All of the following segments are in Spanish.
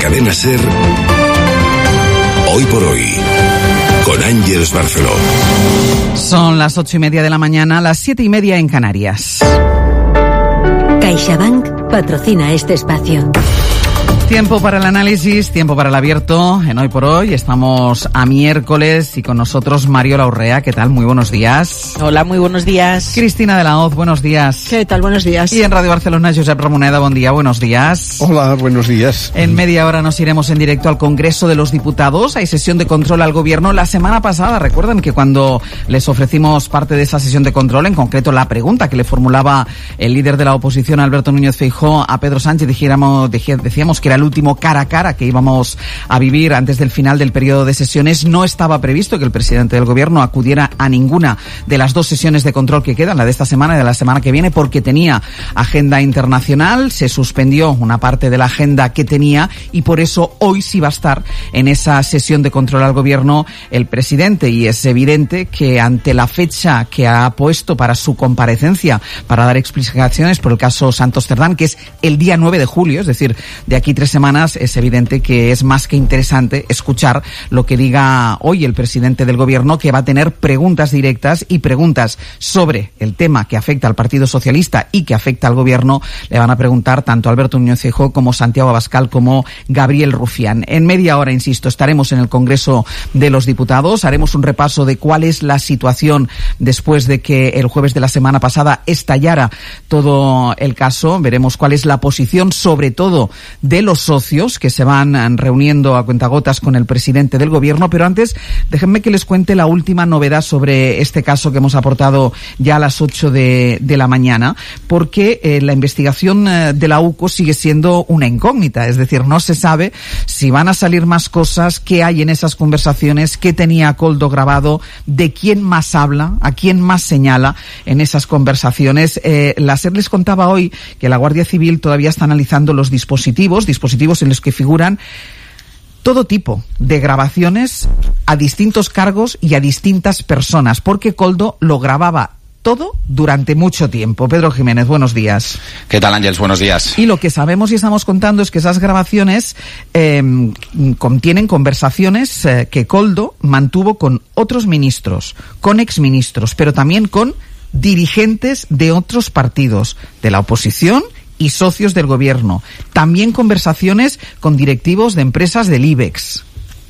Cadena SER, Hoy por Hoy, con Ángeles Barceló. Son las 8:30 de la mañana, las 7:30 en Canarias. CaixaBank patrocina este espacio. Tiempo para el análisis, tiempo para el abierto en Hoy por Hoy. Estamos a miércoles y con nosotros Mariola Urrea. ¿Qué tal? Muy buenos días. Hola, muy buenos días. Cristina de la Hoz, buenos días. ¿Qué tal? Buenos días. Y en Radio Barcelona, Josep Ramoneda, buen día, buenos días. Hola, buenos días. En media hora nos iremos en directo al Congreso de los Diputados. Hay sesión de control al Gobierno. La semana pasada, recuerdan que cuando les ofrecimos parte de esa sesión de control, en concreto la pregunta que le formulaba el líder de la oposición, Alberto Núñez Feijóo, a Pedro Sánchez, decíamos que era el último cara a cara que íbamos a vivir antes del final del periodo de sesiones. No estaba previsto que el presidente del Gobierno acudiera a ninguna de las dos sesiones de control que quedan, la de esta semana y de la semana que viene, porque tenía agenda internacional. Se suspendió una parte de la agenda que tenía y por eso hoy sí va a estar en esa sesión de control al Gobierno el presidente, y es evidente que ante la fecha que ha puesto para su comparecencia para dar explicaciones por el caso Santos Cerdán, que es el día 9 de julio, es decir, de aquí 3 semanas, es evidente que es más que interesante escuchar lo que diga hoy el presidente del Gobierno, que va a tener preguntas directas y preguntas sobre el tema que afecta al Partido Socialista y que afecta al Gobierno. Le van a preguntar tanto Alberto Núñez Feijóo como Santiago Abascal como Gabriel Rufián. En media hora, insisto, estaremos en el Congreso de los Diputados. Haremos un repaso de cuál es la situación después de que el jueves de la semana pasada estallara todo el caso. Veremos cuál es la posición, sobre todo, de los socios que se van reuniendo a cuentagotas con el presidente del Gobierno. Pero antes, déjenme que les cuente la última novedad sobre este caso que hemos aportado ya a las 8 de la mañana, porque la investigación de la UCO sigue siendo una incógnita. Es decir, no se sabe si van a salir más cosas, qué hay en esas conversaciones, qué tenía Koldo grabado, de quién más habla, a quién más señala en esas conversaciones. La SER les contaba hoy que la Guardia Civil todavía está analizando los dispositivos en los que figuran todo tipo de grabaciones a distintos cargos y a distintas personas, porque Koldo lo grababa todo durante mucho tiempo. Pedro Jiménez, buenos días. ¿Qué tal, Ángeles? Buenos días. Y lo que sabemos y estamos contando es que esas grabaciones contienen conversaciones que Koldo mantuvo con otros ministros, con exministros, pero también con dirigentes de otros partidos, de la oposición y socios del Gobierno. También conversaciones con directivos de empresas del IBEX.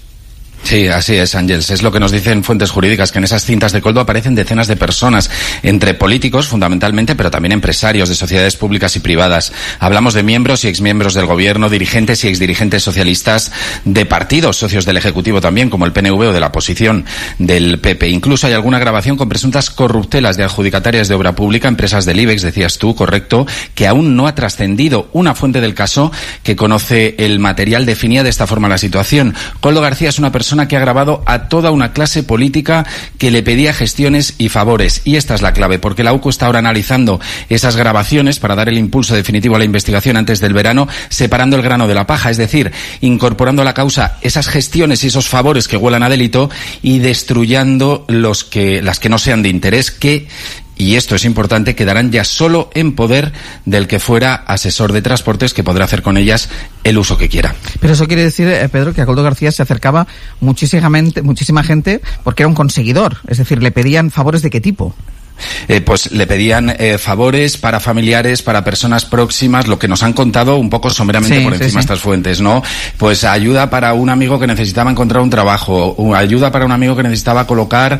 Sí, así es, Ángeles. Es lo que nos dicen fuentes jurídicas, que en esas cintas de Koldo aparecen decenas de personas, entre políticos fundamentalmente, pero también empresarios de sociedades públicas y privadas. Hablamos de miembros y exmiembros del Gobierno, dirigentes y exdirigentes socialistas de partidos, socios del Ejecutivo también, como el PNV o de la oposición del PP. Incluso hay alguna grabación con presuntas corruptelas de adjudicatarias de obra pública, empresas del IBEX, decías tú, correcto, que aún no ha trascendido. Una fuente del caso que conoce el material definía de esta forma la situación. Koldo García es una persona que ha grabado a toda una clase política que le pedía gestiones y favores. Y esta es la clave, porque la UCO está ahora analizando esas grabaciones para dar el impulso definitivo a la investigación antes del verano, separando el grano de la paja, es decir, incorporando a la causa esas gestiones y esos favores que huelan a delito y destruyendo las que no sean de interés, y esto es importante, quedarán ya solo en poder del que fuera asesor de transportes, que podrá hacer con ellas el uso que quiera. Pero eso quiere decir, Pedro, que a Koldo García se acercaba muchísima gente porque era un conseguidor. Es decir, ¿le pedían favores de qué tipo? Pues le pedían favores para familiares, para personas próximas, lo que nos han contado un poco someramente por encima estas fuentes, ¿no? Pues ayuda para un amigo que necesitaba encontrar un trabajo, ayuda para un amigo que necesitaba colocar,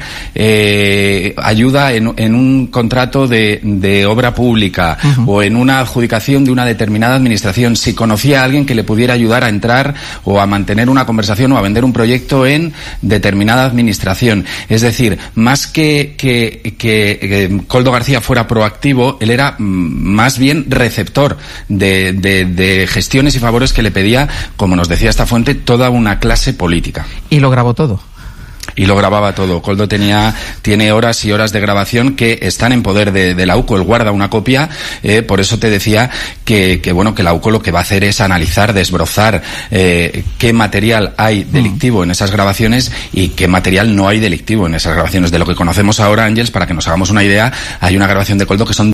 ayuda en un contrato de obra pública, o en una adjudicación de una determinada administración. Si conocía a alguien que le pudiera ayudar a entrar o a mantener una conversación o a vender un proyecto en determinada administración. Es decir, más que Koldo García fuera proactivo, él era más bien receptor de gestiones y favores que le pedía, como nos decía esta fuente, toda una clase política. Y lo grabó todo. Y lo grababa todo. Koldo tiene horas y horas de grabación que están en poder de la UCO. Él guarda una copia, por eso te decía que la UCO lo que va a hacer es analizar, desbrozar qué material hay delictivo en esas grabaciones y qué material no hay delictivo en esas grabaciones. De lo que conocemos ahora, Ángeles, para que nos hagamos una idea, hay una grabación de Koldo que son